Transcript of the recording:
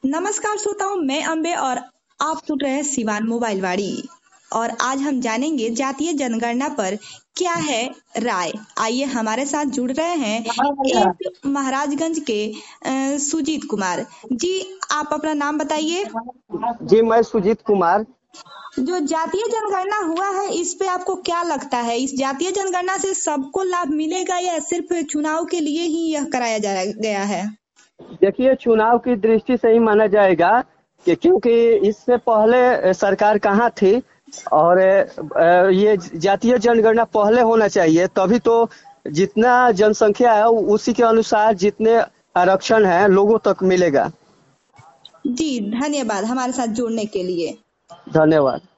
नमस्कार श्रोताओं, मैं अम्बे और आप सुन रहे हैं सिवान मोबाइल वाड़ी। और आज हम जानेंगे जातीय जनगणना पर क्या है राय। आइए हमारे साथ जुड़ रहे हैं एक महाराजगंज के सुजीत कुमार जी। आप अपना नाम बताइए। जी, मैं सुजीत कुमार। जो जातीय जनगणना हुआ है, इस पे आपको क्या लगता है? इस जातीय जनगणना से सबको लाभ मिलेगा या सिर्फ चुनाव के लिए ही यह कराया गया है? देखिए, चुनाव की दृष्टि से ही माना जाएगा कि क्योंकि इससे पहले सरकार कहाँ थी और ये जातीय जनगणना पहले होना चाहिए, तभी तो जितना जनसंख्या है उसी के अनुसार जितने आरक्षण है लोगों तक मिलेगा। जी धन्यवाद हमारे साथ जुड़ने के लिए। धन्यवाद।